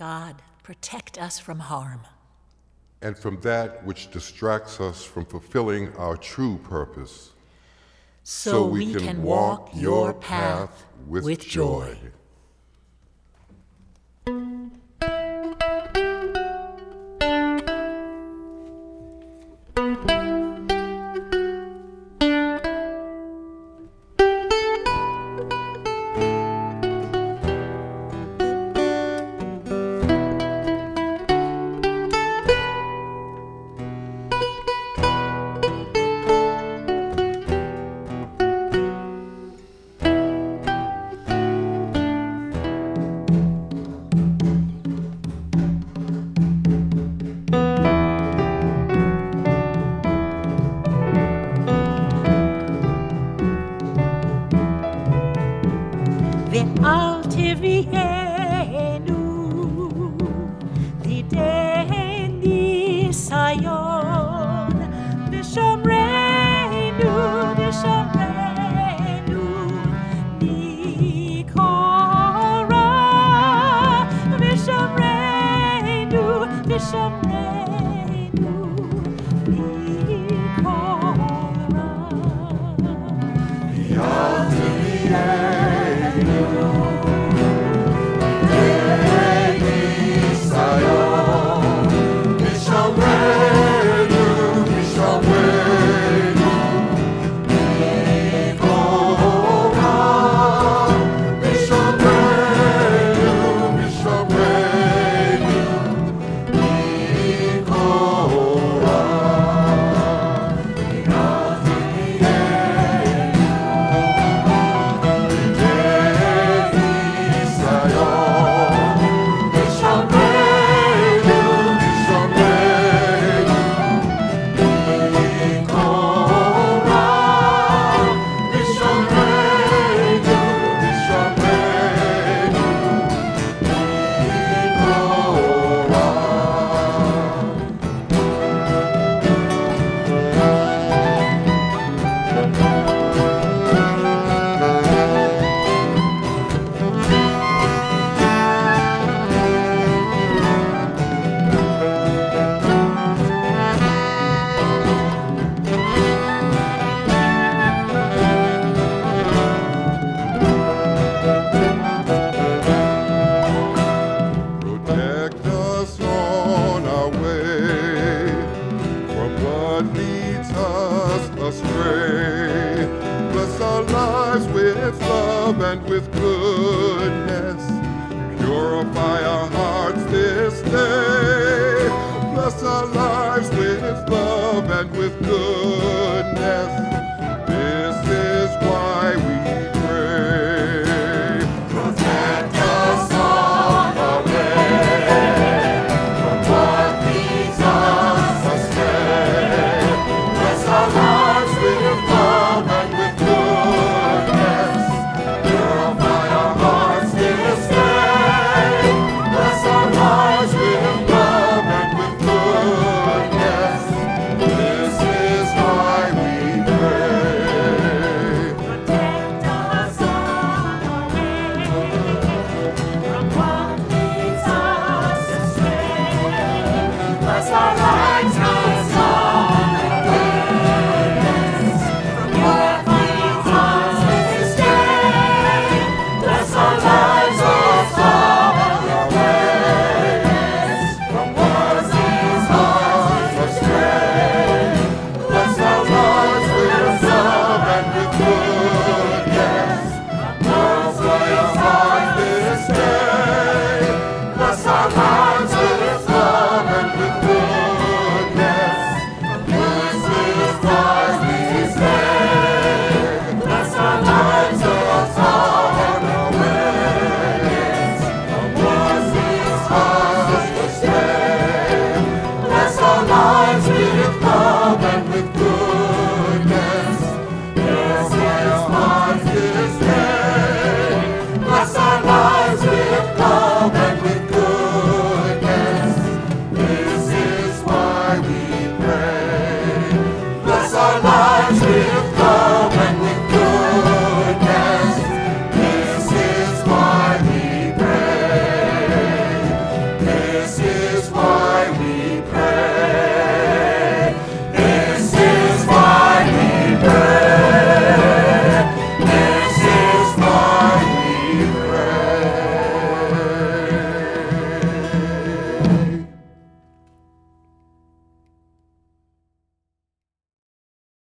God, protect us from harm. And from that which distracts us from fulfilling our true purpose, So we can walk your path with joy. Alltid vi är nu, det är ni Sion, det som regnu, det som regnu, ni kora, det som regnu, det som regnu, ni kora. alltid vi är astray. Bless our lives with love and with goodness.